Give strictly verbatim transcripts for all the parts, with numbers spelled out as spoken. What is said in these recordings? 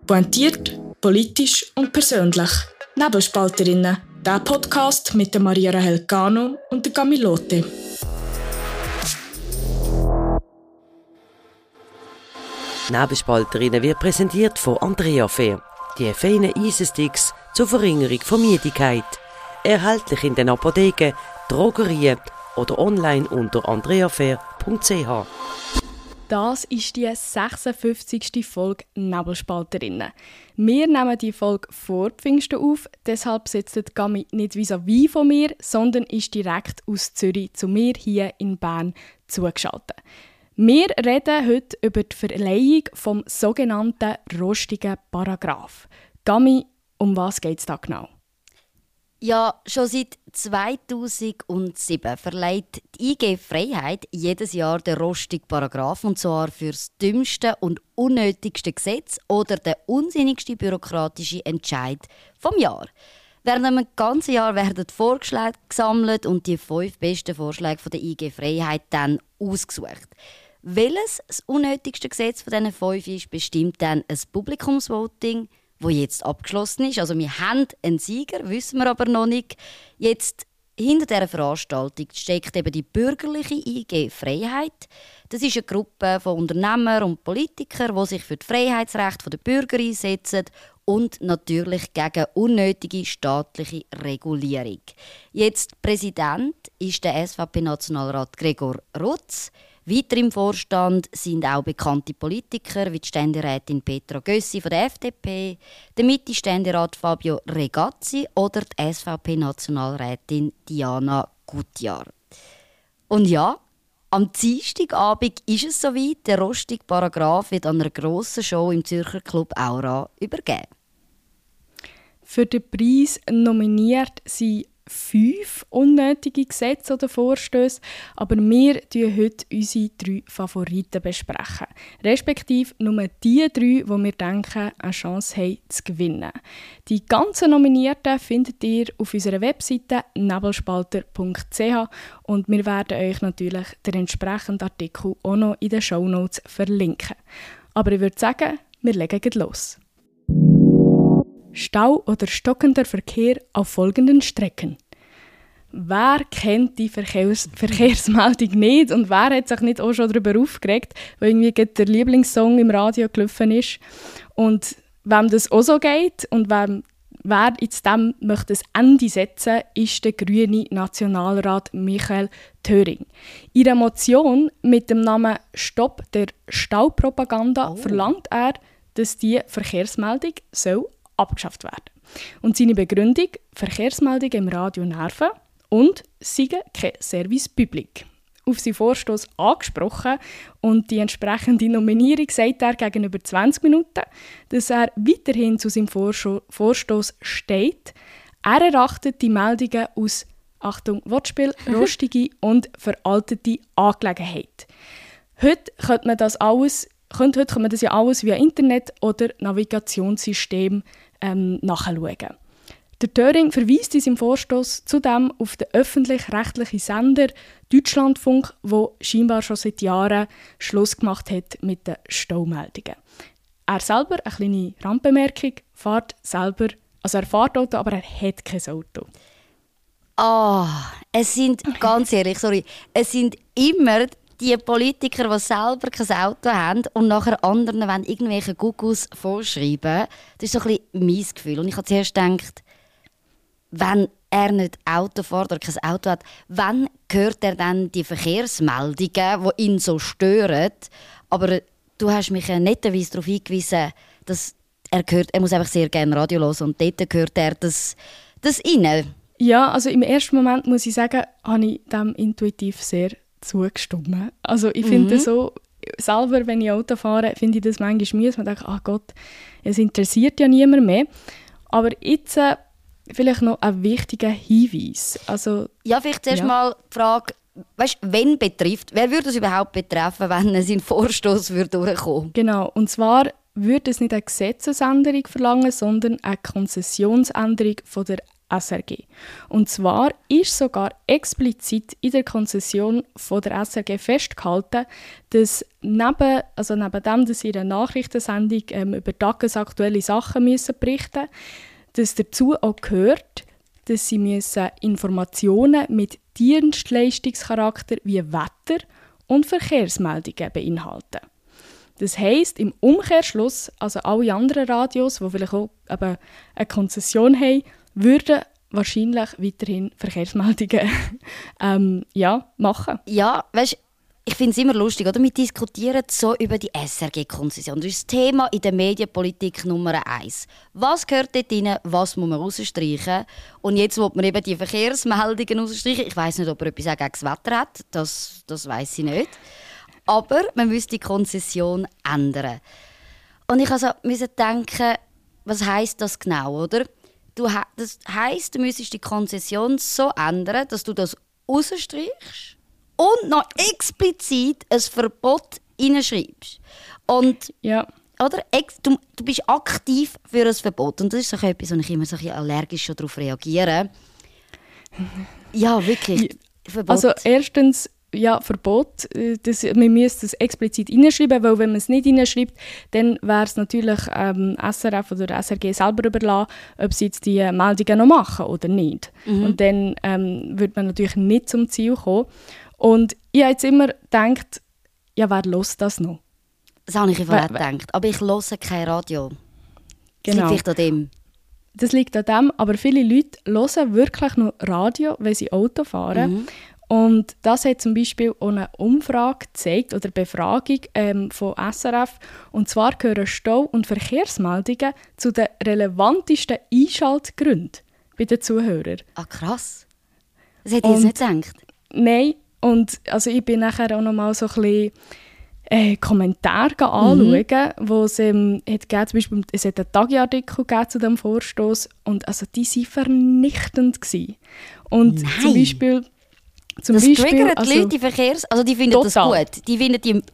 Pointiert, politisch und persönlich. Nebelspalterinnen. Der Podcast mit der Maria Rahel Cano und der Camilote. Nebelspalterinnen wird präsentiert von Andrea Fair. Die feinen Eisensticks zur Verringerung von Müdigkeit. Erhältlich in den Apotheken, Drogerien oder online unter andreafair punkt c h. Das ist die sechsundfünfzigste Folge Nebelspalterinnen. Wir nehmen die Folge vor Pfingsten auf, deshalb sitzt Gami nicht vis-à-vis von mir, sondern ist direkt aus Zürich zu mir hier in Bern zugeschaltet. Wir reden heute über die Verleihung vom sogenannten rostigen Paragraph. Gami, um was geht es da genau? Ja, schon seit zweitausendsieben verleiht die I G Freiheit jedes Jahr den rostigen Paragraph, und zwar für das dümmste und unnötigste Gesetz oder den unsinnigsten bürokratischen Entscheid vom Jahr. Während einem ganzen Jahr werden Vorschläge gesammelt und die fünf besten Vorschläge von der I G Freiheit dann ausgesucht. Welches das unnötigste Gesetz von diesen fünf ist, bestimmt dann ein Publikumsvoting, wo jetzt abgeschlossen ist. Also wir haben einen Sieger, wissen wir aber noch nicht. Jetzt hinter dieser Veranstaltung steckt eben die bürgerliche I G Freiheit. Das ist eine Gruppe von Unternehmern und Politikern, die sich für die Freiheitsrechte der Bürger einsetzen und natürlich gegen unnötige staatliche Regulierung. Jetzt Präsident ist der S V P-Nationalrat Gregor Rutz. Weiter im Vorstand sind auch bekannte Politiker wie die Ständerätin Petra Gössi von der F D P, der Mitte-Ständerat Fabio Regazzi oder die S V P-Nationalrätin Diana Gutjahr. Und ja, am Dienstagabend ist es soweit, der rostige Paragraph wird an einer grossen Show im Zürcher Club Aura übergeben. Für den Preis nominiert sind fünf unnötige Gesetze oder Vorstöße, aber wir besprechen heute unsere drei Favoriten besprechen. Respektive nur die drei, die wir denken, eine Chance haben zu gewinnen. Die ganzen Nominierten findet ihr auf unserer Webseite nebelspalter punkt c h und wir werden euch natürlich den entsprechenden Artikel auch noch in den Shownotes verlinken. Aber ich würde sagen, wir legen gleich los. Stau oder stockender Verkehr auf folgenden Strecken. Wer kennt die Verkehrs- Verkehrsmeldung nicht und wer hat sich nicht auch schon darüber aufgeregt, weil irgendwie der Lieblingssong im Radio gelaufen ist? Und wem das auch so geht und wem, wer jetzt dem möchte ein Ende setzen, ist der grüne Nationalrat Michael Thöring. In einer Motion mit dem Namen «Stopp der Staupropaganda» oh. verlangt er, dass die Verkehrsmeldung soll abgeschafft werden. Und seine Begründung: Verkehrsmeldungen im Radio nerven und seien kein Service Public. Auf seinen Vorstoss angesprochen und die entsprechende Nominierung sagt er gegenüber zwanzig Minuten, dass er weiterhin zu seinem Vorstoss steht. Er erachtet die Meldungen aus, Achtung, Wortspiel, rostige und veraltete Angelegenheit. Heute könnte man das alles Heute, heute kann man das ja alles via Internet oder Navigationssystem ähm, nachschauen. Der Thöring verweist in seinem Vorstoss zudem auf den öffentlich-rechtlichen Sender Deutschlandfunk, der scheinbar schon seit Jahren Schluss gemacht hat mit den Staumeldungen. Er selber, eine kleine Randbemerkung, fährt selber, also er fährt Auto, aber er hat kein Auto. Ah, oh, es sind, ganz ehrlich, sorry, es sind immer die Politiker, die selber kein Auto haben und nachher anderen wollen irgendwelche Gugus vorschreiben. Das ist so ein bisschen mein Gefühl. Und ich habe zuerst gedacht, wenn er nicht Auto fährt oder kein Auto hat, wann hört er dann die Verkehrsmeldungen, die ihn so stören? Aber du hast mich netterweise darauf hingewiesen, dass er, hört, er muss einfach sehr gerne Radio hören und dort hört er das, das rein. Ja, also im ersten Moment muss ich sagen, habe ich dem intuitiv sehr zugestimmt. Also ich finde mhm. so, selber, wenn ich Auto fahre, finde ich das manchmal mühsam. Man denkt, ach Gott, es interessiert ja niemand mehr. Aber jetzt äh, vielleicht noch ein wichtiger Hinweis. Also, ja, vielleicht zuerst ja. mal die Frage, weißt, wen betrifft, wer würde es überhaupt betreffen, wenn sein Vorstoß durchkommen? Genau, und zwar würde es nicht eine Gesetzesänderung verlangen, sondern eine Konzessionsänderung von der S R G. Und zwar ist sogar explizit in der Konzession von der S R G festgehalten, dass neben, also neben dem, dass sie in einer Nachrichtensendung ähm, über tagesaktuelle Sachen müssen berichten müssen, dass dazu auch gehört, dass sie müssen Informationen mit Dienstleistungscharakter wie Wetter- und Verkehrsmeldungen beinhalten. Das heisst, im Umkehrschluss, also alle anderen Radios, die vielleicht auch eben eine Konzession haben, würden wahrscheinlich weiterhin Verkehrsmeldungen ähm, ja, machen. Ja, weißt, ich finde es immer lustig, oder? Wir diskutieren so über die S R G-Konzession. Das ist das Thema in der Medienpolitik Nummer eins. Was gehört dort rein, was muss man rausstreichen? Und jetzt will man eben die Verkehrsmeldungen rausstreichen. Ich weiss nicht, ob er etwas auch gegen das Wetter hat. Das, das weiss ich nicht. Aber man müsste die Konzession ändern. Und ich also musste denken, was heisst das genau, oder? Du, das heisst, du müsstest die Konzession so ändern, dass du das rausstreichst und noch explizit ein Verbot hineinschreibst. Und, ja. oder, du, du bist aktiv für ein Verbot. Und das ist so etwas, wo ich immer so ein bisschen allergisch darauf reagiere. Ja, wirklich. Verbot. Also erstens, ja, Verbot, das, man müsste es explizit hineinschreiben, weil wenn man es nicht hineinschreibt, dann wäre es natürlich ähm, S R F oder S R G selber überlassen, ob sie jetzt die Meldungen noch machen oder nicht. Mhm. Und dann ähm, würde man natürlich nicht zum Ziel kommen. Und ich habe jetzt immer gedacht, ja, wer hört das noch? Das habe ich einfach gedacht, aber ich höre kein Radio. Das genau. liegt vielleicht an dem. Das liegt an dem, aber viele Leute hören wirklich noch Radio, wenn sie Auto fahren. Mhm. Und das hat zum Beispiel auch eine Umfrage gezeigt oder Befragung ähm, von S R F. Und zwar gehören Stau- und Verkehrsmeldungen zu den relevantesten Einschaltgründen bei den Zuhörern. Ah, krass. Das hätte ich jetzt nicht gedacht. Nein, und also ich bin nachher auch noch mal so ein bisschen äh, Kommentare anschauen, mhm. wo es ähm, hat gegeben, zum Beispiel, es hat einen Tagiartikel zu diesem Vorstoß und also die waren vernichtend gewesen. Und Nein. zum Beispiel Zum das Beispiel, triggert also, die Leute, die Verkehrs... Also die finden total. das gut. Die finden die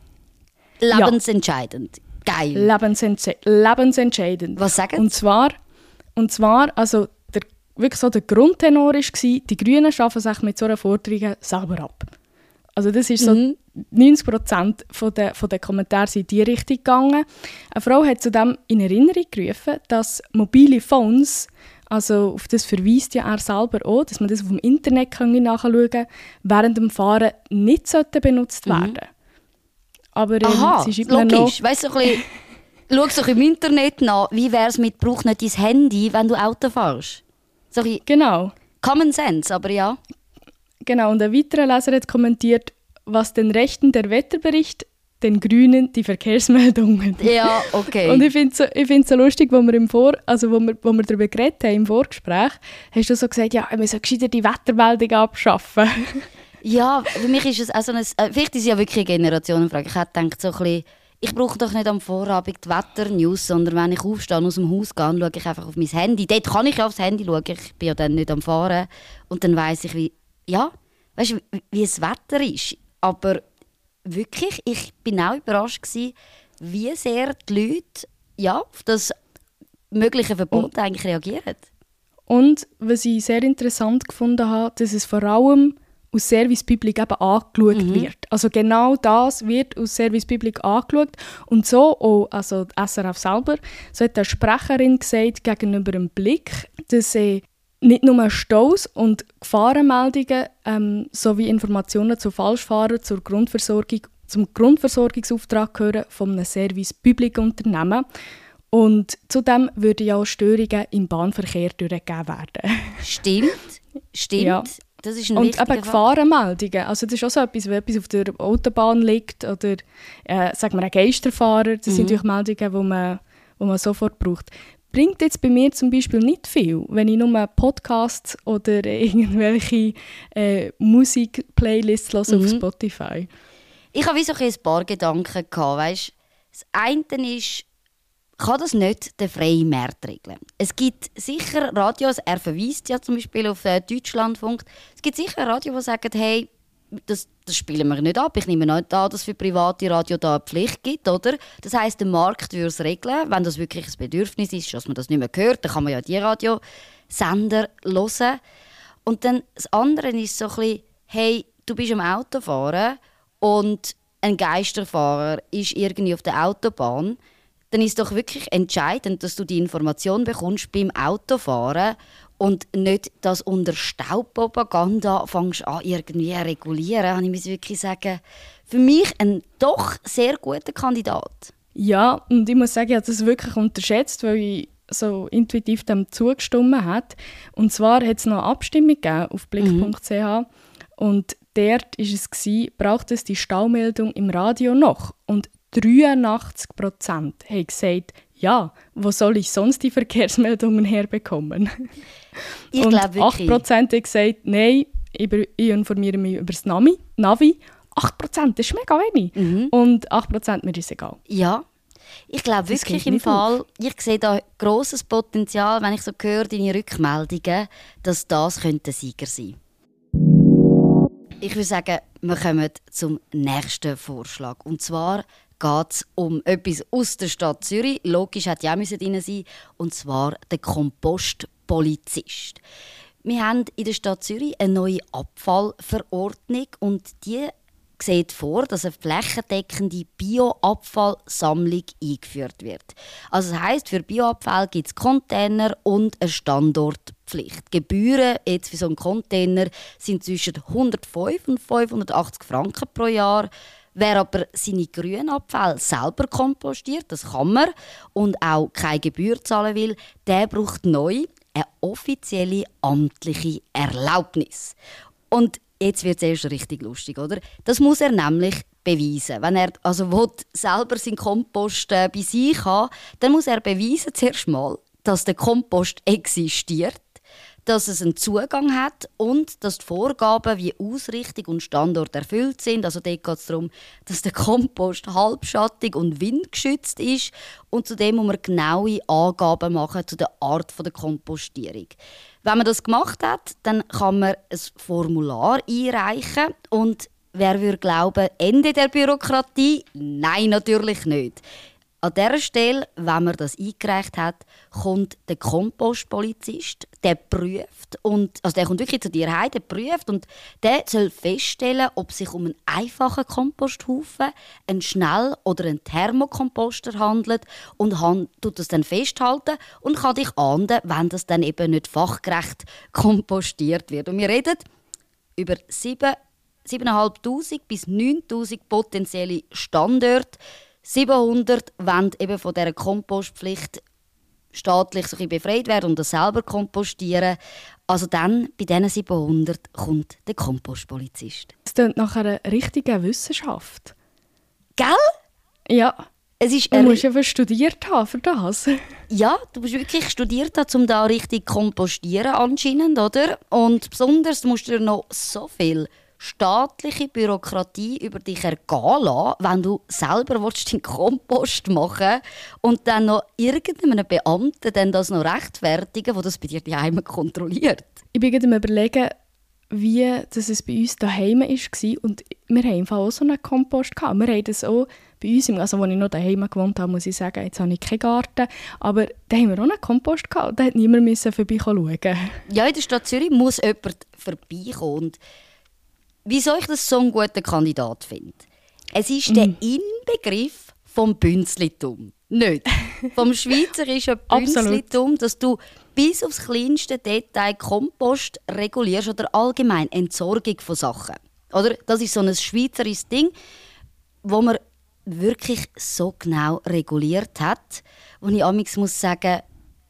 lebensentscheidend. Ja. Geil. Lebensentse- lebensentscheidend. Was sagen und zwar, und zwar, also der, wirklich so der Grundtenor war, die Grünen schaffen sich mit so einer Forderung selber ab. Also das ist so, mhm. neunzig Prozent von der, von der Kommentare sind in diese Richtung gegangen. Eine Frau hat zudem in Erinnerung gerufen, dass mobile Phones, also auf das verweist ja er selber auch, dass man das auf dem Internet nachschauen kann, während dem Fahren nicht benutzt werden. Mhm. Aber ähm, Aha, sie schreibt logisch. Noch, weißt du, ein schau doch im Internet nach, wie wäre es mit «Brauch nicht dein Handy, wenn du Auto fährst». So ein genau. Common Sense, aber ja. Genau, und ein weiterer Leser hat kommentiert, was den Rechten der Wetterbericht, den Grünen die Verkehrsmeldungen. Ja, okay. Und ich finde es so, ich find's so lustig, wo wir, im Vor, also wo, wir, wo wir darüber geredet haben im Vorgespräch, hast du so gesagt, ja, wir müssen gescheiter die Wettermeldung abschaffen. Ja, für mich ist es auch so ein, vielleicht ist es ja wirklich eine Generationenfrage. Ich habe gedacht, so ein bisschen, ich brauche doch nicht am Vorabend die Wetter-News, sondern wenn ich aufstehe und aus dem Haus gehe, schaue ich einfach auf mein Handy. Dort kann ich ja aufs Handy schauen, ich bin ja dann nicht am Fahren. Und dann weiss ich, wie, ja, weißt du, wie, wie das Wetter ist. Aber wirklich, ich war auch überrascht gewesen, wie sehr die Leute ja, auf das mögliche Verbot eigentlich reagieren. Und was ich sehr interessant gefunden habe, dass es vor allem aus Service Public eben angeschaut mhm. wird. Also genau das wird aus Service Public angeschaut. Und so auch, also die S R F selber, so hat eine Sprecherin gesagt gegenüber dem Blick, dass sie nicht nur Staus und Gefahrenmeldungen ähm, sowie Informationen zu Falschfahrern zur Grundversorgung, zum Grundversorgungsauftrag gehören von einem Service Public Unternehmen. Und zudem würden ja auch Störungen im Bahnverkehr durchgegeben werden. Stimmt, stimmt. Ja. Das ist ein und eben Gefahrenmeldungen. Also das ist auch so etwas, wenn etwas auf der Autobahn liegt oder äh, sagen wir ein Geisterfahrer. Das mhm. sind natürlich Meldungen, die man, die man sofort braucht. Bringt jetzt bei mir zum Beispiel nicht viel, wenn ich nur Podcasts oder irgendwelche äh, Musik-Playlists höre mhm. auf Spotify. Ich habe wie so ein paar Gedanken gehabt, weißt? Das eine ist, kann das nicht den freien Markt regeln. Es gibt sicher Radios, er verweist ja zum Beispiel auf äh, Deutschlandfunk, es gibt sicher Radios, die sagen, hey, das, das spielen wir nicht ab. Ich nehme nicht an, dass es für private Radio da eine Pflicht gibt, oder? Das heisst, der Markt würde es regeln, wenn das wirklich ein Bedürfnis ist, dass man das nicht mehr hört, dann kann man ja die Radio Sender hören. Und dann das andere ist so ein bisschen, hey, du bist am Autofahren und ein Geisterfahrer ist irgendwie auf der Autobahn, dann ist es doch wirklich entscheidend, dass du die Information bekommst beim Autofahren und nicht, dass unter Staubpropaganda fängst an irgendwie regulieren. Ich muss wirklich sagen, für mich ein doch sehr guter Kandidat. Ja, und ich muss sagen, ich habe das wirklich unterschätzt, weil ich so intuitiv dem zugestimmt habe. Und zwar hat es noch eine Abstimmung gegeben auf blick punkt c h mhm. und dort war es, gewesen, braucht es die Staumeldung im Radio noch? Und dreiundachtzig Prozent haben gesagt, ja, wo soll ich sonst die Verkehrsmeldungen herbekommen? Ich und glaube wirklich. acht Prozent haben gesagt, nein, ich, ich informiere mich über das Navi. Navi. acht Prozent, das ist mega wenig. Mhm. Und acht Prozent, mir ist es egal. Ja, ich glaube wirklich im Fall, auf. ich sehe da grosses Potenzial, wenn ich so höre, deine Rückmeldungen, dass das könnte Sieger sein. Ich würde sagen, wir kommen zum nächsten Vorschlag. Und zwar geht es um etwas aus der Stadt Zürich. Logisch hätte ja auch drin sein, und zwar der Kompostpolizist. Wir haben in der Stadt Zürich eine neue Abfallverordnung und die sieht vor, dass eine flächendeckende Bioabfallsammlung eingeführt wird. Also das heisst, für Bioabfall gibt es Container und eine Standortpflicht. Die Gebühren jetzt für so einen Container sind zwischen hundertfünf und fünfhundertachtzig Franken pro Jahr. Wer aber seine Grünabfälle selber kompostiert, das kann man, und auch keine Gebühr zahlen will, der braucht neu eine offizielle amtliche Erlaubnis. Und jetzt wird es erst richtig lustig, oder? Das muss er nämlich beweisen. Wenn er also will, selber seinen Kompost äh, bei sich hat, dann muss er beweisen zuerst mal, dass der Kompost existiert, dass es einen Zugang hat und dass die Vorgaben wie Ausrichtung und Standort erfüllt sind. Also dort geht es darum, dass der Kompost halbschattig und windgeschützt ist. Und zudem muss man genaue Angaben machen zu der Art der Kompostierung. Wenn man das gemacht hat, dann kann man ein Formular einreichen. Und wer würde glauben, Ende der Bürokratie? Nein, natürlich nicht. An dieser Stelle, wenn man das eingereicht hat, kommt der Kompostpolizist, der prüft, und, also der kommt wirklich zu dir heim, der prüft und der soll feststellen, ob es sich um einen einfachen Komposthaufen, einen Schnell- oder einen Thermokomposter handelt und han, tut das dann festhalten und kann dich ahnden, wenn das dann eben nicht fachgerecht kompostiert wird. Und wir reden über sieben, siebentausendfünfhundert bis neuntausend potenzielle Standorte. siebenhundert wollen eben von dieser Kompostpflicht staatlich so ein bisschen befreit werden und das selber kompostieren. Also dann, bei diesen siebenhundert, kommt der Kompostpolizist. Es klingt nach einer richtigen Wissenschaft. Gell? Ja. Es ist du musst ja studiert haben für das. Ja, du musst wirklich studiert haben, um da richtig kompostieren anscheinend, oder? Und besonders musst du noch so viel staatliche Bürokratie über dich ergehen lassen, wenn du selber deinen Kompost machen willst und dann noch irgendeinem Beamten dann das noch rechtfertigen, der das bei dir daheim kontrolliert. Ich bin gerade am Überlegen, wie das es bei uns daheim war. Und wir haben im Fall auch so einen Kompost gehabt. Wir haben das auch bei uns, also als ich noch daheim gewohnt habe, muss ich sagen, jetzt habe ich keinen Garten, aber da haben wir auch einen Kompost gehabt. Da musste niemand vorbeischauen. Ja, in der Stadt Zürich muss jemand vorbeikommen. Und wieso ich das so einen guten Kandidat finde? Es ist mm. der Inbegriff vom Bünzlitum. Nicht vom schweizerischen Bünzlitum, dass du bis aufs kleinste Detail Kompost regulierst oder allgemein Entsorgung von Sachen. Oder? Das ist so ein schweizerisches Ding, wo man wirklich so genau reguliert hat, wo ich amigs muss sagen,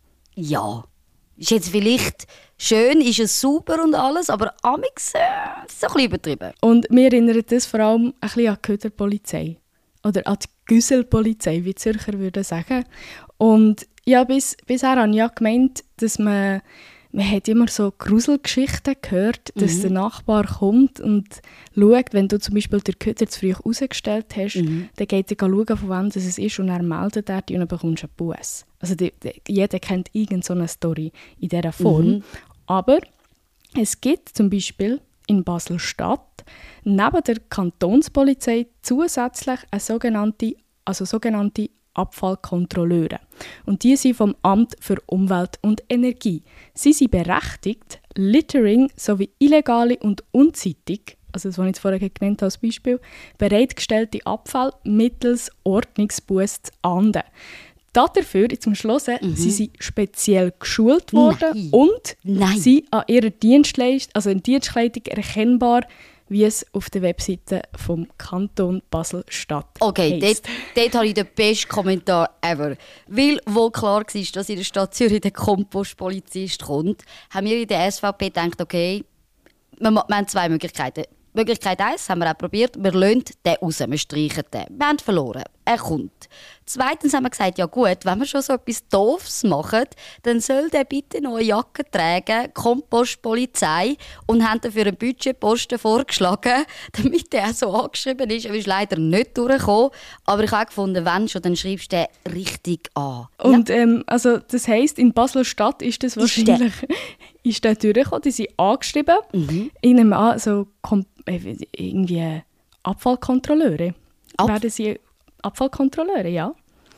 ja, ist jetzt vielleicht schön, ist es super und alles, aber amigs äh, ist es ein bisschen übertrieben. Und mir erinnert das vor allem ein bisschen an die Köderpolizei. Oder an die Güsselpolizei, wie die Zürcher würden sagen. Und ja, bis, bisher habe ich ja gemeint, dass man, man hat immer so Gruselgeschichten gehört, dass mhm. der Nachbar kommt und schaut, wenn du zum Beispiel den Köder zu früh rausgestellt hast, mhm. dann geht er schauen, von wem das es ist und er meldet er und dann bekommst du einen Buss. Also die, die, jeder kennt irgendeine so eine Story in dieser Form. Mhm. Aber es gibt zum Beispiel in Basel-Stadt neben der Kantonspolizei zusätzlich eine sogenannte, also sogenannte Abfallkontrolleure. Und die sind vom Amt für Umwelt und Energie. Sie sind berechtigt, Littering sowie illegale und unzeitig, also das, was ich jetzt vorher genannt habe als Beispiel, bereitgestellte Abfall mittels Ordnungsbuß zu ahnden. Dafür, jetzt zum Schluss, mhm. sie sind speziell geschult worden Nein. und Nein. sind an ihrer Dienstleistung, also in Dienstleistung erkennbar, wie es auf der Webseite vom Kanton Basel-Stadt Okay, heisst. dort, dort habe ich den besten Kommentar ever. Weil, wo klar war, dass in der Stadt Zürich der Kompostpolizist kommt, haben wir in der S V P gedacht, okay, wir, wir haben zwei Möglichkeiten. Möglichkeit eins haben wir auch probiert, wir lassen den raus, wir streichen den. Wir haben verloren, er kommt. Zweitens haben wir gesagt, ja gut, wenn wir schon so etwas Doofes machen, dann soll der bitte noch eine Jacke tragen, Kompostpolizei, und haben dafür einen Budgetposten vorgeschlagen, damit der auch so angeschrieben ist. Er ist leider nicht durchgekommen, aber ich habe gefunden, wenn schon, dann schreibst du den richtig an. Und ja. ähm, also das heisst, in Basel-Stadt ist das wahrscheinlich ist der durchgekommen, die sind angeschrieben. Mhm. Ich nehme an, so kom- irgendwie Abfallkontrolleure. Ab- Werden sie Abfallkontrolleure, ja.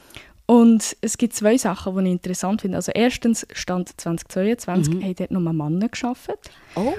Und es gibt zwei Sachen, die ich interessant finde. Also erstens, Stand zwanzig zweiundzwanzig, mhm. haben dort nur Männer gearbeitet. Oh.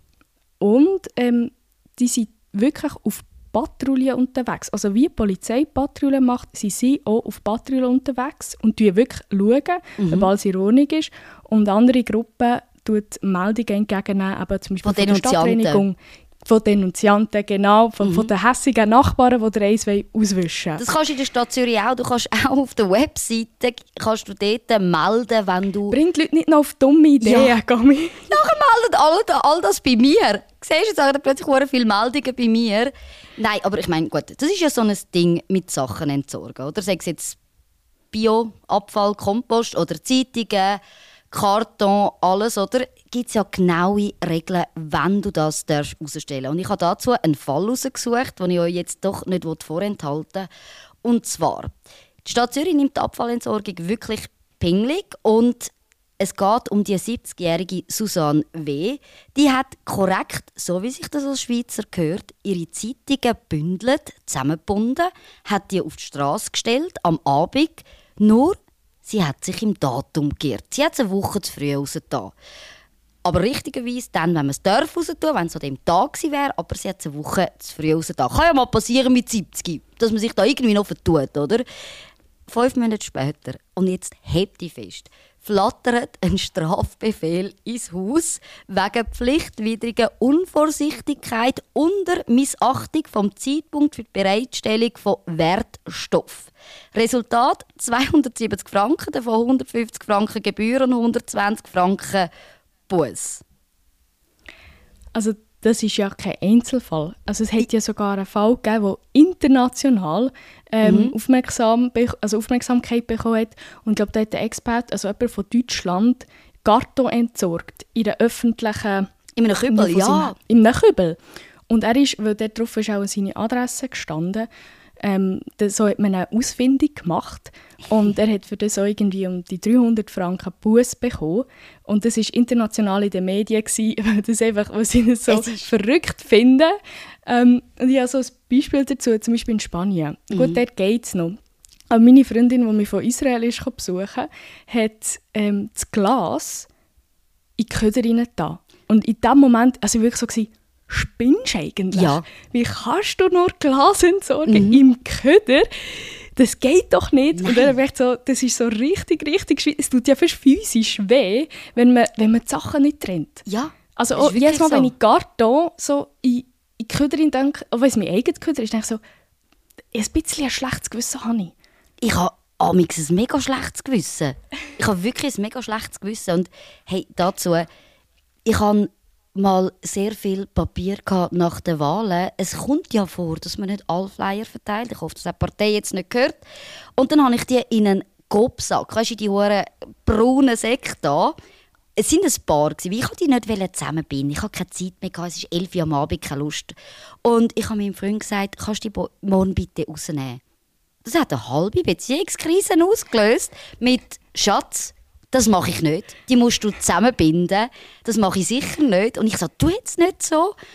Und ähm, die sind wirklich auf Patrouille unterwegs. Also wie die Polizei Patrouille macht, sind sie auch auf Patrouille unterwegs und schauen wirklich, schauen, mhm. ob alles in Ordnung ist. Und andere Gruppen tut Meldungen entgegennehmen, eben zum Beispiel von, von der Stadtreinigung, von Denunzianten, genau, von, mhm. von den hässigen Nachbarn, die dir eins auswischen wollen. Das kannst du in der Stadt Zürich auch. Du kannst auch auf der Webseite kannst du dort melden, wenn du... Bringt die Leute nicht noch auf dumme Ideen, ja. Gami. Nachher meldet all, all das bei mir. Siehst du, jetzt haben plötzlich sehr viele Meldungen bei mir. Nein, aber ich meine, gut, das ist ja so ein Ding mit Sachen entsorgen, oder? Sei es jetzt Bio, Abfall, Kompost oder Zeitungen, Karton, alles, oder? Gibt es ja genaue Regeln, wenn du das herausstellen darfst. Und ich habe dazu einen Fall herausgesucht, den ich euch jetzt doch nicht vorenthalten will. Und zwar, die Stadt Zürich nimmt die Abfallentsorgung wirklich pingelig und es geht um die siebzigjährige Susanne W. Die hat korrekt, so wie sich das als Schweizer gehört, ihre Zeitungen gebündelt, zusammengebunden, hat die auf die Straße gestellt, am Abend. Nur, sie hat sich im Datum geirrt. Sie hat es eine Woche zu früh rausgetan. Aber richtigerweise dann, wenn man es darf rausgetan, wenn es an dem Tag gewesen wäre, aber sie hat es eine Woche zu früh rausgetan. Kann ja mal passieren mit siebzig, dass man sich da irgendwie noch vertut, oder? Fünf Monate später, und jetzt hebt die fest, flattert ein Strafbefehl ins Haus wegen pflichtwidriger Unvorsichtigkeit unter Missachtung vom Zeitpunkt für die Bereitstellung von Wertstoff. Resultat: zweihundertsiebzig Franken, davon hundertfünfzig Franken Gebühren und hundertzwanzig Franken Buß. Also das ist ja kein Einzelfall. Also es hat ja sogar einen Fall gegeben, der international ähm, mhm. aufmerksam, also Aufmerksamkeit bekommen hat. Und ich glaube, da hat der Experte, also jemand von Deutschland, Karton entsorgt in der öffentlichen... In einem Kübel, ja. Seinem, in einem Kübel. Und er ist, weil dort drauf ist auch seine Adresse gestanden, ähm, das, so hat man eine Ausfindung gemacht. Und er hat für das auch irgendwie um die dreihundert Franken Buß bekommen. Und das war international in den Medien, weil das einfach, weil sie es so verrückt finden. Ähm, und ich habe so ein Beispiel dazu, zum Beispiel in Spanien. Mhm. Gut, dort geht es noch. Aber meine Freundin, die mich von Israel ist, besuchen hat ähm, das Glas in die Köder reingetan. Und in dem Moment, also wirklich so gewesen, spinnst du eigentlich? Ja. Wie kannst du nur Glas entsorgen mhm. im Köder? Das geht doch nicht. Nein. Und dann ich so, das ist so richtig, richtig schwierig. Es tut ja fast physisch weh, wenn man, wenn man die Sachen nicht trennt. Ja, also auch jedes Mal, so. Wenn ich Karton so in, in die Köder denke, auch wenn es mein eigenes Köder ist, denke ich so, ein bisschen ein schlechtes Gewissen habe ich. Ich habe amigs ein mega schlechtes Gewissen. Ich habe wirklich ein mega schlechtes Gewissen. Und hey, dazu, ich habe mal sehr viel Papier nach den Wahlen. Es kommt ja vor, dass man nicht alle Flyer verteilt. Ich hoffe, das hat die Partei jetzt nicht gehört. Und dann habe ich die in einen Gobsack, weißt du, die hohen braunen Säcke da. Es waren ein paar, weil ich die nicht zusammenbinden. Ich hatte keine Zeit mehr, es ist elf Uhr am Abend, keine Lust. Und ich habe meinem Freund gesagt, kannst du die morgen bitte rausnehmen? Das hat eine halbe Beziehungskrise ausgelöst mit «Schatz, das mache ich nicht. Die musst du zusammenbinden. Das mache ich sicher nicht.» Und ich sage, «Tu jetzt nicht so.»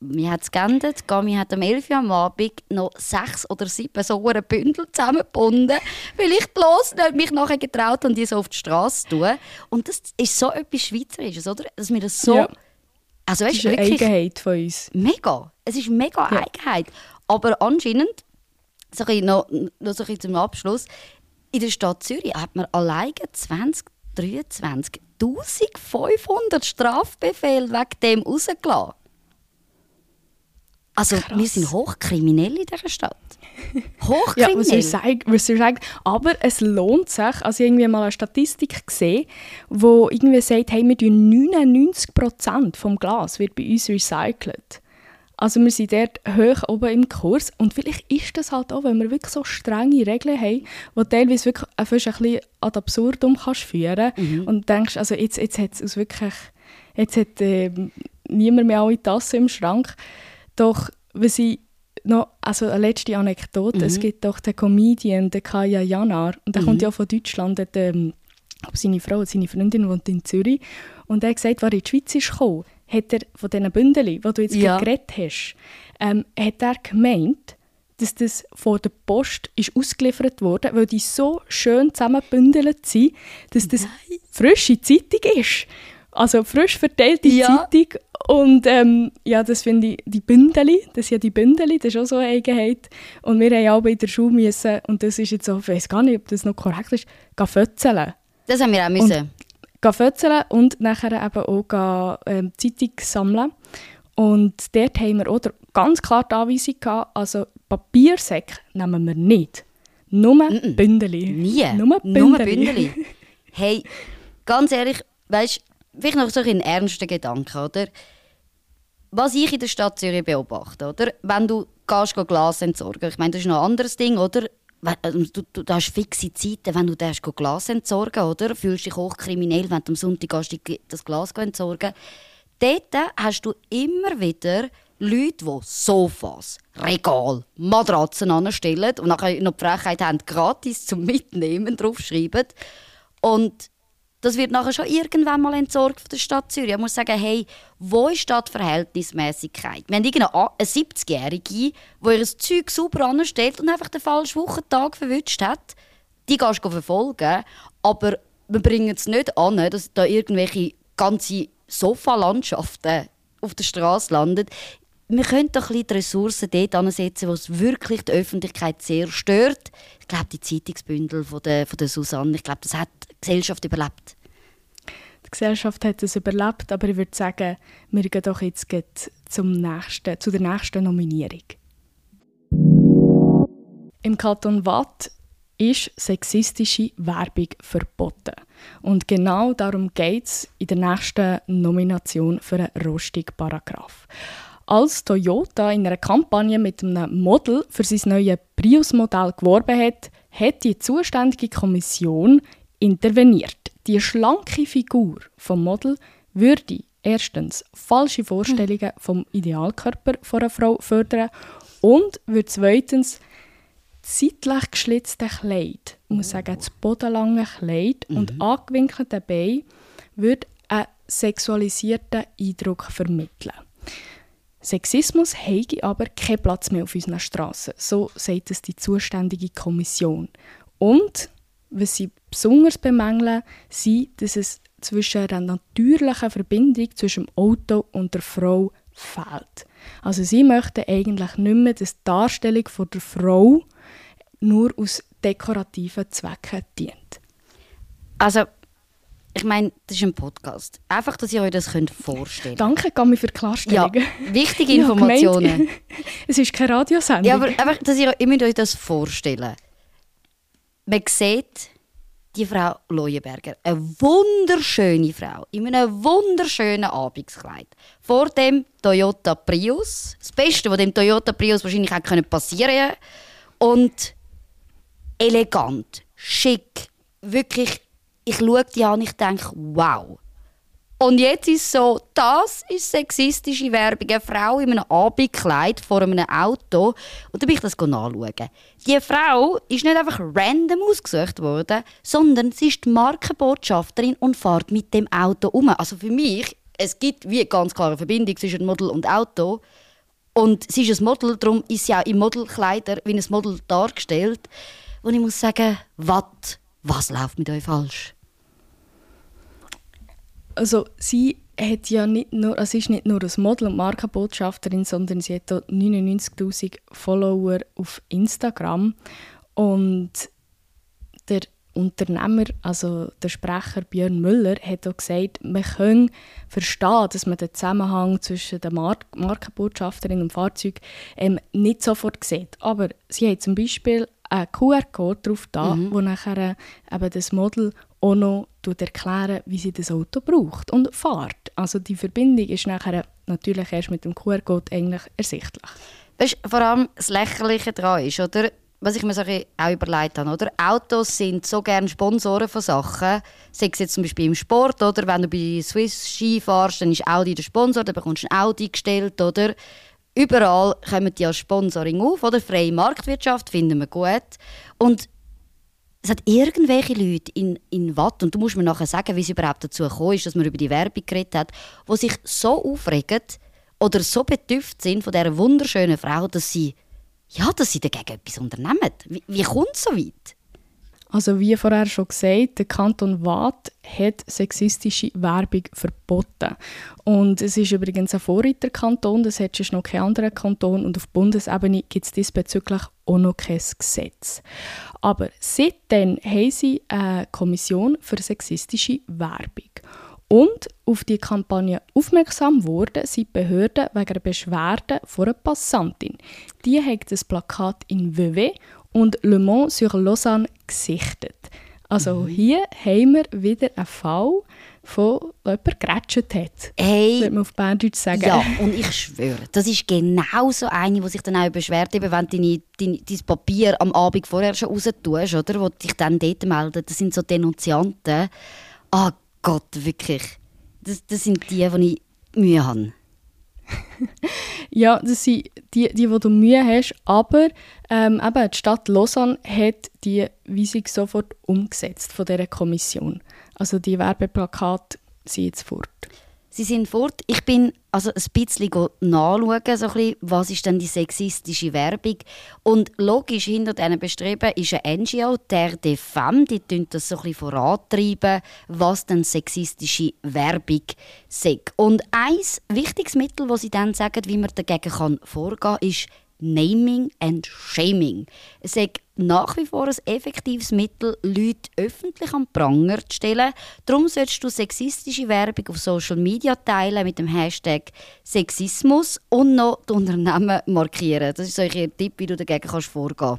mir hat es geendet. Gami hat am elf Uhr am Abend noch sechs oder sieben so ein Bündel zusammengebunden, weil ich bloß nicht mich nachher getraut habe, die so auf die Straße zu tun. Und das ist so etwas Schweizerisches, oder? Dass wir das so... Ja. Also, Das weißt, ist eine wirklich Eigenheit von uns. mega. Es ist mega Ja. Eigenheit. Aber anscheinend, so ein bisschen noch, noch so ein bisschen zum Abschluss, in der Stadt Zürich hat man alleine zwanzig dreiundzwanzig eintausendfünfhundert Strafbefehle wegen dem rausgelassen. Also, Krass. wir sind hochkriminell in dieser Stadt. Ja, Hochkriminell. was soll ich sagen? Was soll ich sagen? Aber es lohnt sich. Also ich habe irgendwie mal eine Statistik gesehen, wo irgendwie sagt, hey, wir tun neunundneunzig Prozent vom Glas wird bei uns recycelt. Also wir sind dort hoch oben im Kurs. Und vielleicht ist das halt auch, wenn wir wirklich so strenge Regeln haben, die teilweise wirklich ein bisschen ad absurdum kannst führen Mhm. und denkst, also jetzt, jetzt hat es wirklich, jetzt hat äh, niemand mehr alle Tassen im Schrank. Doch, was ich noch, also eine letzte Anekdote, Mhm. es gibt doch den Comedian, den Kaya Janar, und der Mhm. kommt ja von Deutschland, hat, ähm, aber seine Frau, seine Freundin wohnt in Zürich, und er hat gesagt, als er in die Schweiz ist gekommen, hat er von diesen Bündeln, die du jetzt Ja. geredet hast, ähm, hat er gemeint, dass das von der Post ist ausgeliefert wurde, weil die so schön zusammengebündelt sind, dass das frische Zeitung ist. Also frisch verteilte Ja. Zeitung. Und ähm, ja, das finde ich, die Bündeli, das sind ja die Bündeli, das ist auch so eine Eigenheit. Und wir haben alle in der Schule müssen, und das ist jetzt so, ich weiss gar nicht, ob das noch korrekt ist, gehen fötzeln. Das haben wir auch müssen. Gehen fötzeln und nachher eben auch gehen, ähm, Zeitung sammeln. Und dort haben wir auch der- ganz klar die Anweisung gehabt, also Papiersäcke nehmen wir nicht. Nur Mm-mm. Bündeli. Nie. Nur Nur Bündeli. Bündeli. Hey, ganz ehrlich, weißt du, vielleicht noch so ein ernster Gedanke, oder? Was ich in der Stadt Zürich beobachte, oder? Wenn du gehst, gehst Glas entsorgen, ich meine, das ist noch ein anderes Ding, oder? Wenn- also Du, du, du hast fixe Zeiten, wenn du gehst, gehst Glas entsorgen, oder? Fühlst dich hochkriminell, wenn du am Sonntag gehst, die- das Glas entsorgen. Dort hast du immer wieder Leute, die Sofas, Regal, Matratzen anstellen und nachher noch die Frechheit haben, gratis zum Mitnehmen draufschreiben. Und das wird nachher schon irgendwann mal entsorgt von der Stadt Zürich. Ich muss sagen, hey, wo ist da die Verhältnismäßigkeit? Wir haben irgendeine A- eine siebzigjährige, die ihr Zeug sauber anstellt und einfach den falschen Wochentag verwünscht hat. Die gehst du verfolgen, aber wir bringen es nicht an, dass da irgendwelche ganze Sofalandschaften auf der Straße landen. Wir können doch ein bisschen die Ressourcen dort ansetzen, wo es wirklich die Öffentlichkeit sehr stört. Ich glaube, die Zeitungsbündel von der, von der Susanne, ich glaube, das hat die Gesellschaft überlebt. Die Gesellschaft hat es überlebt, aber ich würde sagen, wir gehen doch jetzt gleich zum nächsten, zu der nächsten Nominierung. Im Kanton Waadt ist sexistische Werbung verboten. Und genau darum geht es in der nächsten Nomination für einen rostigen Paragraph. Als Toyota in einer Kampagne mit einem Model für sein neues Prius-Modell geworben hat, hat die zuständige Kommission interveniert. Die schlanke Figur vom Model würde erstens falsche Vorstellungen vom Idealkörper von einer Frau fördern und würde zweitens seitlich geschlitzte Kleid, ich muss sagen, das bodenlange Kleid und angewinkelte Beine würde einen sexualisierten Eindruck vermitteln. Sexismus habe aber keinen Platz mehr auf unseren Strassen, so sagt es die zuständige Kommission. Und was sie besonders bemängeln, sind, dass es zwischen einer natürlichen Verbindung zwischen dem Auto und der Frau fehlt. Also sie möchten eigentlich nicht mehr, dass die Darstellung von der Frau nur aus dekorativen Zwecken dient. Also, ich meine, das ist ein Podcast. Einfach, dass ihr euch das vorstellen könnt. Danke, Gami, für die Ja, Klarstellung. wichtige Ich habe Informationen. gemeint, es ist keine Radiosendung. Ja, aber einfach, dass ihr, ihr müsst euch das vorstellen. Man sieht die Frau Leuenberger, eine wunderschöne Frau, in einem wunderschönen Abendskleid. Vor dem Toyota Prius. Das Beste, was dem Toyota Prius wahrscheinlich hätte passieren können. Und elegant, schick, wirklich, ich schaue die an und ich denke, wow. Und jetzt ist es so, das ist sexistische Werbung. Eine Frau in einem Abendkleid vor einem Auto. Und dann bin ich das nachschauen. Die Frau ist nicht einfach random ausgesucht worden, sondern sie ist die Markenbotschafterin und fährt mit dem Auto um. Also für mich, es gibt wie eine ganz klare Verbindung zwischen Model und Auto. Und sie ist ein Model, darum ist sie auch in Modelkleider wie ein Model dargestellt. Und ich muss sagen, was, was läuft mit euch falsch? Also sie hat ja nicht nur, also sie ist nicht nur ein Model und Markenbotschafterin, sondern sie hat auch neunundneunzigtausend Follower auf Instagram. Und der Unternehmer, also der Sprecher Björn Müller, hat auch gesagt, man könne verstehen, dass man den Zusammenhang zwischen der Mar- Markenbotschafterin und Fahrzeug ähm, nicht sofort sieht. Aber sie hat zum Beispiel einen Q R-Code drauf da, mhm. wo nachher äh, eben das Model auch noch erklären, wie sie das Auto braucht und fährt. Also die Verbindung ist nachher natürlich erst mit dem Q R-Code eigentlich ersichtlich. Weißt, vor allem das Lächerliche daran ist, oder? Was ich mir so auch überlegt habe, oder? Autos sind so gerne Sponsoren von Sachen. Sei es jetzt zum Beispiel im Sport, oder? Wenn du bei Swiss Ski fährst, dann ist Audi der Sponsor, dann bekommst du ein Audi gestellt, oder? Überall kommen die als Sponsoring auf, oder? Freie Marktwirtschaft finden wir gut. Und es hat irgendwelche Leute in, in Watt, und du musst mir nachher sagen, wie es überhaupt dazu gekommen ist, dass man über die Werbung geredet hat, die sich so aufregen oder so betüpft sind von dieser wunderschönen Frau, dass sie Ja, dass sie dagegen etwas unternehmen. Wie, wie kommt es so weit? Also wie vorher schon gesagt, der Kanton Waadt hat sexistische Werbung verboten. Und es ist übrigens ein Vorreiterkanton, das hat sonst noch kein anderer Kanton. Und auf Bundesebene gibt es diesbezüglich auch noch kein Gesetz. Aber seitdem haben sie eine Kommission für sexistische Werbung. Und auf die Kampagne aufmerksam wurden sind Behörden wegen einer Beschwerde von einer Passantin. Die hat das Plakat in Vevey und Le Mans-sur-Lausanne gesichtet. Also mhm. hier haben wir wieder einen Fall, wo jemand geratscht hat. Hey, würde man auf Berndeutsch sagen. Ja, und ich schwöre, das ist genau so eine, die sich dann auch beschwert, eben, wenn du dein, dein, dein Papier am Abend vorher schon raus tust, oder, wo dich dann dort melden. Das sind so Denunzianten. Ah, oh Gott, wirklich. Das, das sind die, die ich Mühe habe. Ja, das sind die, die, die du Mühe hast. Aber ähm, eben, die Stadt Lausanne hat die Weisung sofort umgesetzt von dieser Kommission. Also die Werbeplakate sind jetzt fort. Sie sind fort. Ich bin also ein bisschen nachschauen, so ein bisschen, was ist denn die sexistische Werbung. Und logisch, hinter diesen Bestreben ist ein N G O, Terre des Femmes, die treiben das so ein bisschen vorantreiben, was denn sexistische Werbung sagt. Und ein wichtiges Mittel, das sie dann sagen, wie man dagegen vorgehen kann, ist Naming and Shaming. Es ist nach wie vor ein effektives Mittel, Leute öffentlich am Pranger zu stellen. Darum solltest du sexistische Werbung auf Social Media teilen mit dem Hashtag Sexismus und noch die Unternehmen markieren. Das ist so ein Tipp, wie du dagegen kannst vorgehen.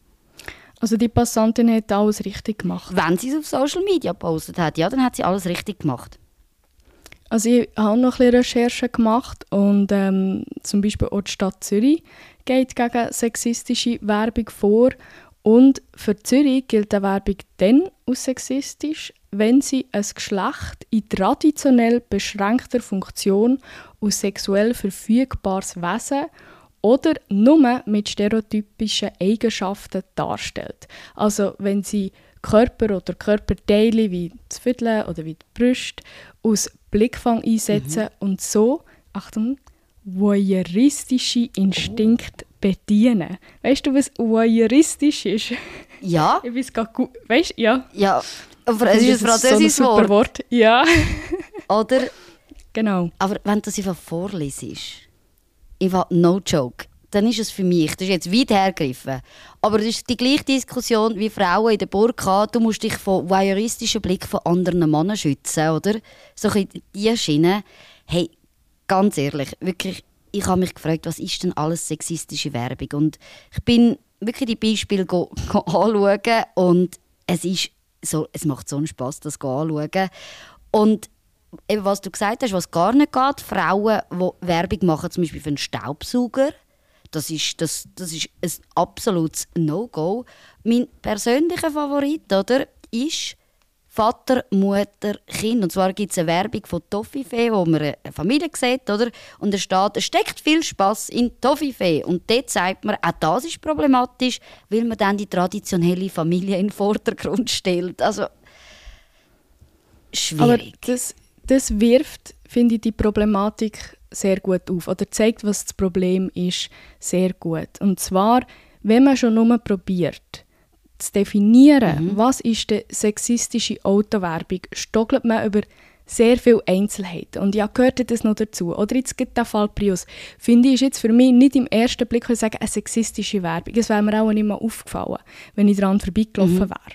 Also die Passantin hat alles richtig gemacht? Wenn sie es auf Social Media gepostet hat, ja, dann hat sie alles richtig gemacht. Also ich habe noch ein bisschen Recherchen gemacht und ähm, zum Beispiel auch die Stadt Zürich geht gegen sexistische Werbung vor. Und für Zürich gilt die Werbung dann als sexistisch, wenn sie ein Geschlecht in traditionell beschränkter Funktion als sexuell verfügbares Wesen oder nur mit stereotypischen Eigenschaften darstellt. Also wenn sie Körper oder Körperteile wie das Viertel oder wie die Brüste aus Blickfang einsetzen mhm. und so, Achtung, voyeuristische Instinkte bedienen. Weißt du, was voyeuristisch ist? Ja. Ich weiß gar gut. Weißt du? Ja. Ja, aber es ist ein französisches so ein super Wort. Wort. Ja. Oder? Genau. Aber wenn du das einfach vorliest, einfach no joke, dann ist es für mich, das ist jetzt weit hergegriffen, aber das ist die gleiche Diskussion wie Frauen in der Burka. Du musst dich von voyeuristischen Blicken von anderen Männern schützen, oder? So in diese Schiene. Hey, ganz ehrlich, wirklich, ich habe mich gefragt, was ist denn alles sexistische Werbung? Und ich bin wirklich die Beispiele go, go anschauen und es ist so, es macht so einen Spass, das anzuschauen. Und eben, was du gesagt hast, was gar nicht geht, Frauen, die Werbung machen, zum Beispiel für einen Staubsauger, das ist, das, das ist ein absolutes No-Go. Mein persönlicher Favorit, oder, ist Vater, Mutter, Kind. Und zwar gibt es eine Werbung von Toffifee, wo man eine Familie sieht, oder? Und da steht, es steckt viel Spass in Toffifee. Und dort sagt man, auch das ist problematisch, weil man dann die traditionelle Familie in den Vordergrund stellt. Also, schwierig. Aber das, das wirft, finde ich, die Problematik sehr gut auf oder zeigt, was das Problem ist, sehr gut. Und zwar, wenn man schon nur probiert, zu definieren, mhm. was ist die sexistische Autowerbung, stockelt man über sehr viele Einzelheiten. Und ja, gehört das noch dazu. Oder jetzt gibt der Fall Prius. Finde ich, ist jetzt für mich nicht im ersten Blick sagen, eine sexistische Werbung. Das wäre mir auch nicht mal aufgefallen, wenn ich daran vorbeigelaufen mhm. wäre.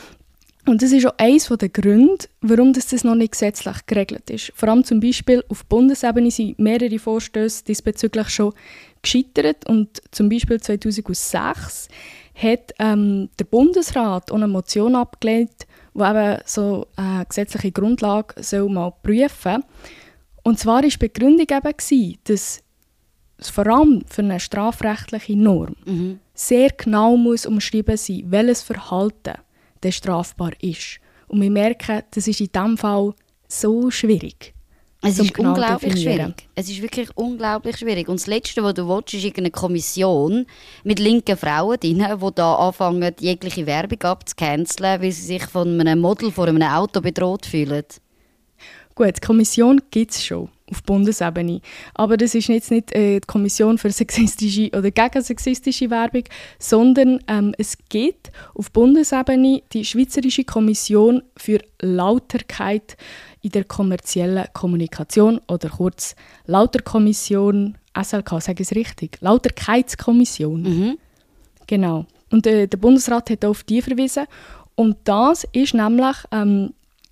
Und das ist auch eines der Gründe, warum das noch nicht gesetzlich geregelt ist. Vor allem zum Beispiel auf Bundesebene sind mehrere Vorstöße diesbezüglich schon gescheitert. Und zum Beispiel zweitausendsechs hat ähm, der Bundesrat auch eine Motion abgelehnt, die eben so eine gesetzliche Grundlage soll mal prüfen soll. Und zwar war die Begründung eben, dass es vor allem für eine strafrechtliche Norm mhm. sehr genau muss umschrieben sein, welches Verhalten der strafbar ist. Und wir merken, das ist in diesem Fall so schwierig. Es ist genau unglaublich schwierig. Es ist wirklich unglaublich schwierig. Und das Letzte, was du willst, ist eine Kommission mit linken Frauen drin, die da anfangen, jegliche Werbung abzucanceln, weil sie sich von einem Model vor einem Auto bedroht fühlen. Gut, die Kommission gibt es schon auf Bundesebene. Aber das ist jetzt nicht äh, die Kommission für sexistische oder gegen sexistische Werbung, sondern ähm, es gibt auf Bundesebene die Schweizerische Kommission für Lauterkeit in der kommerziellen Kommunikation oder kurz Lauterkommission, S L K, sage ich es richtig? Lauterkeitskommission. Mhm. Genau. Und äh, der Bundesrat hat auf die verwiesen. Und das ist nämlich ähm,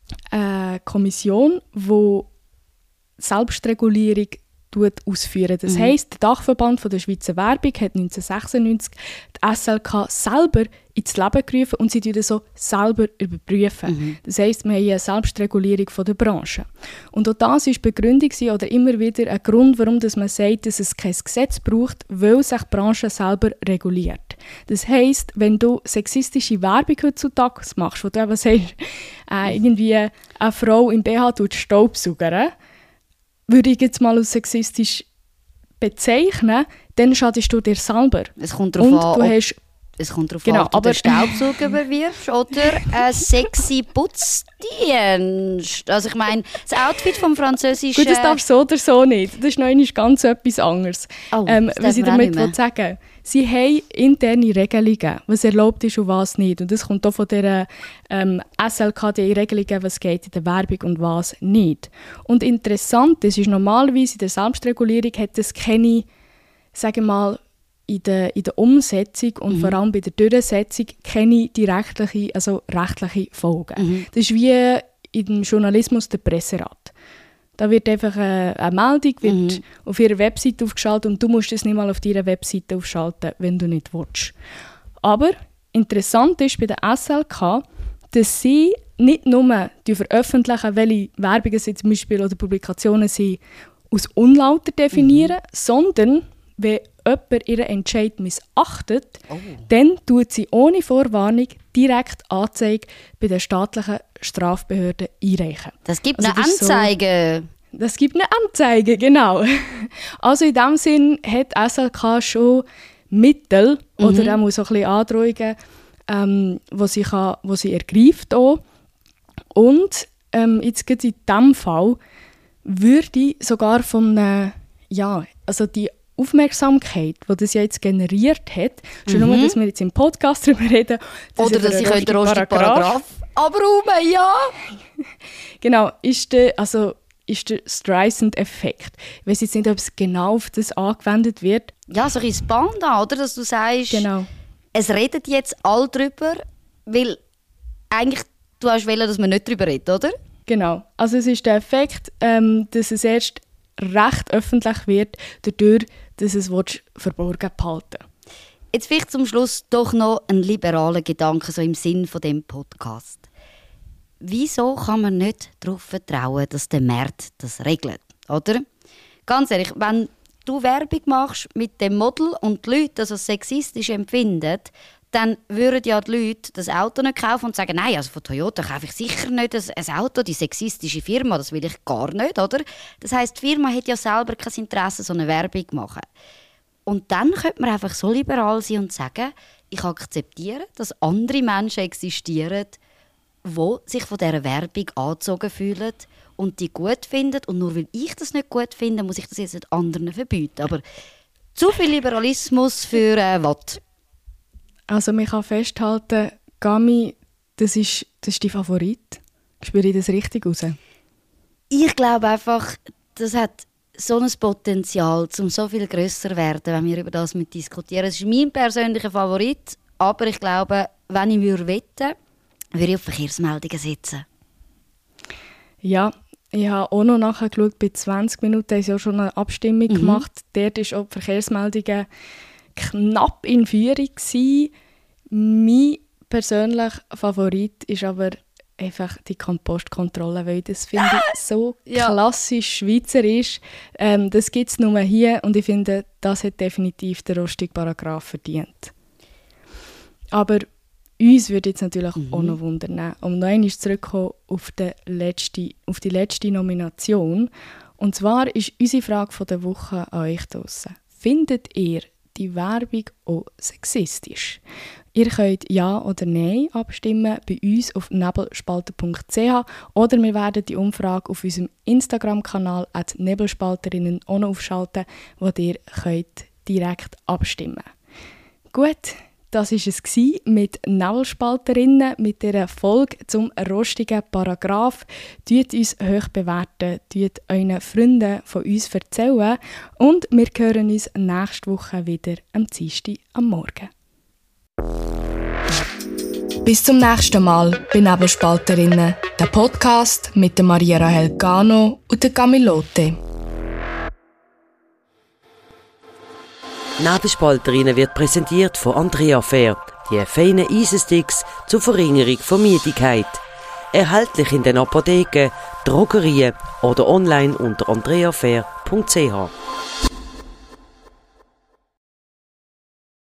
eine Kommission, die Selbstregulierung ausführen. Das mhm. heisst, der Dachverband von der Schweizer Werbung hat neunzehnhundertsechsundneunzig die S L K selber ins Leben gerufen und sie das so selber überprüfen. Mhm. Das heisst, wir haben eine Selbstregulierung von der Branche. Und auch das war Begründung oder immer wieder ein Grund, warum man sagt, dass es kein Gesetz braucht, weil sich die Branche selber reguliert. Das heisst, wenn du sexistische Werbung heutzutage machst, wo du eben sagst, äh, irgendwie eine Frau im B H tut Staubsaugern, würde ich jetzt mal als sexistisch bezeichnen, dann schadest du dir selber. Es kommt darauf an, hast, es kommt darauf genau, an, ob du den Staubsauger bewirfst oder einen sexy Putzdienst. Also ich meine, das Outfit vom französischen... Gut, das darfst du so oder so nicht. Das ist noch einmal ganz etwas anderes. Oh, ähm, was ich damit sagen Sie haben interne Regelungen, was erlaubt ist und was nicht. Und das kommt auch von der ähm, S L K, die Regelungen, was geht in der Werbung und was nicht. Und interessant, das ist normalerweise in der Selbstregulierung hat es keine, sagen wir mal, in der, in der Umsetzung und mhm. vor allem bei der Durchsetzung keine direktliche, also rechtliche Folgen. Mhm. Das ist wie im Journalismus der Presserat. Da wird einfach eine, eine Meldung wird mhm. auf ihrer Webseite aufgeschaltet und du musst es nicht mal auf deiner Webseite aufschalten, wenn du nicht willst. Aber interessant ist bei der S L K, dass sie nicht nur die veröffentlichen, welche Werbungen sie zum Beispiel oder Publikationen sie aus Unlauter definieren, mhm. sondern wenn jemand ihren Entscheid missachtet, oh. dann tut sie ohne Vorwarnung direkt Anzeige bei den staatlichen Strafbehörden einreichen. Das gibt also eine das Anzeige. So, das gibt eine Anzeige, genau. Also in diesem Sinn hat S L K schon Mittel mhm. oder auch so ein bisschen Androhungen, ähm, die sie, kann, die sie ergreift. Auch. Und ähm, jetzt gerade in diesem Fall würde sogar von einer, ja, also die Aufmerksamkeit, die das ja jetzt generiert hat, schon mhm. nur, dass wir jetzt im Podcast darüber reden. Das oder dass ich heute Rostig Paragraph abräumen, ja. Genau, ist der, also, ist der Streisand-Effekt. Ich weiß jetzt nicht, ob es genau auf das angewendet wird. Ja, so ein Spanda, oder? Dass du sagst, genau. Es redet jetzt alle drüber, weil eigentlich du hast wollen, dass man nicht drüber redet, oder? Genau. Also es ist der Effekt, ähm, dass es erst recht öffentlich wird, dadurch, dass es verborgen behalten. Jetzt vielleicht zum Schluss doch noch ein liberaler Gedanke, so im Sinn von dem Podcast. Wieso kann man nicht darauf vertrauen, dass der Markt das regelt, oder? Ganz ehrlich, wenn du Werbung machst mit dem Model und die Leute das als sexistisch empfinden, dann würden ja die Leute das Auto nicht kaufen und sagen, nein, also von Toyota kaufe ich sicher nicht ein Auto, die sexistische Firma, das will ich gar nicht, oder? Das heisst, die Firma hat ja selber kein Interesse, so eine Werbung zu machen. Und dann könnte man einfach so liberal sein und sagen, ich akzeptiere, dass andere Menschen existieren, die sich von dieser Werbung angezogen fühlen und die gut finden. Und nur weil ich das nicht gut finde, muss ich das jetzt nicht anderen verbieten. Aber zu viel Liberalismus für äh, was? Also man kann festhalten, Gami, das ist, das ist dein Favorit. Spüre ich das richtig raus? Ich glaube einfach, das hat so ein Potenzial, um so viel grösser zu werden, wenn wir über das mit diskutieren. Es ist mein persönlicher Favorit, aber ich glaube, wenn ich würde wetten, würde ich auf Verkehrsmeldungen setzen. Ja, ich habe auch noch nachgeschaut, bei zwanzig Minuten haben sie auch schon eine Abstimmung mhm. gemacht. Dort war auch die Verkehrsmeldungen knapp in Führung gewesen. Mein persönlicher Favorit ist aber einfach die Kompostkontrolle, weil das finde ich so ja. klassisch schweizerisch. Ähm, das gibt es nur hier und ich finde, das hat definitiv der rostige Paragraph verdient. Aber uns würde jetzt natürlich mhm. auch noch wundern, um noch einmal zurückzukommen auf die letzte, auf die letzte Nomination. Und zwar ist unsere Frage der Woche an euch draussen. Findet ihr die Werbung auch sexistisch? Ihr könnt Ja oder Nein abstimmen bei uns auf nebelspalter punkt c h oder wir werden die Umfrage auf unserem Instagram-Kanal at nebelspalterinnen auch noch aufschalten, wo ihr könnt direkt abstimmen könnt. Gut, das war es mit Nebelspalterinnen, mit dieser Folge zum rostigen Paragraph. Tut uns hoch bewerten, tut euren Freunden von uns erzählen und wir hören uns nächste Woche wieder am Dienstag am Morgen. Bis zum nächsten Mal bei Nebelspalterinnen, der Podcast mit der Maria Rahel Gano und der Camilote. Nebelspalterinnen wird präsentiert von Andrea Fair, die feinen Eisensticks zur Verringerung von Müdigkeit. Erhältlich in den Apotheken, Drogerien oder online unter andrea fair punkt c h.